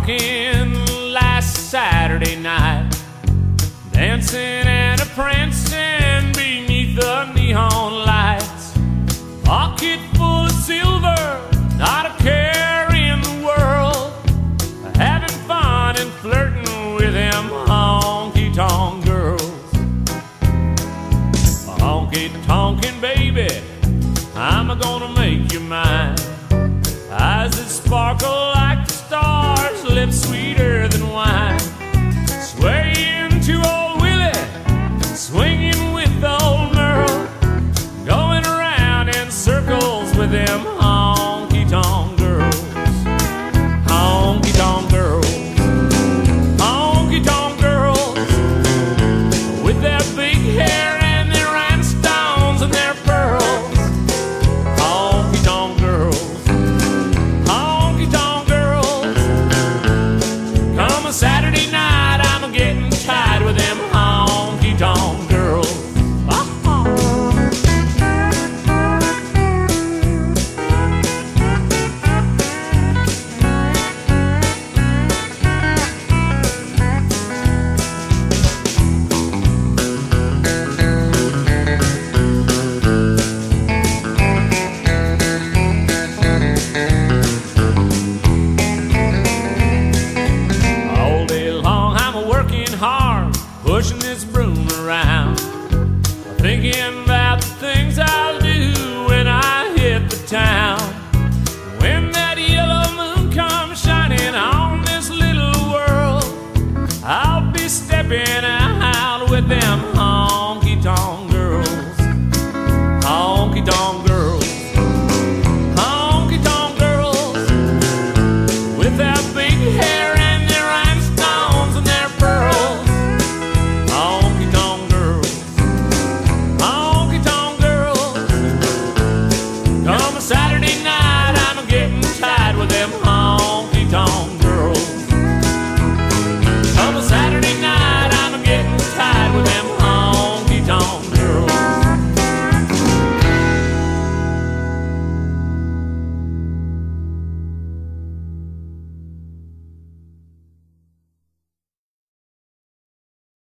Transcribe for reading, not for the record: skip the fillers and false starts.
Talking last Saturday night, dancing and a prancing beneath the neon lights. Pocket full of silver, not a care in the world, having fun and flirting with them honky-tonk girls. Honky-tonkin' baby, I'm gonna make you mine. Eyes that sparkle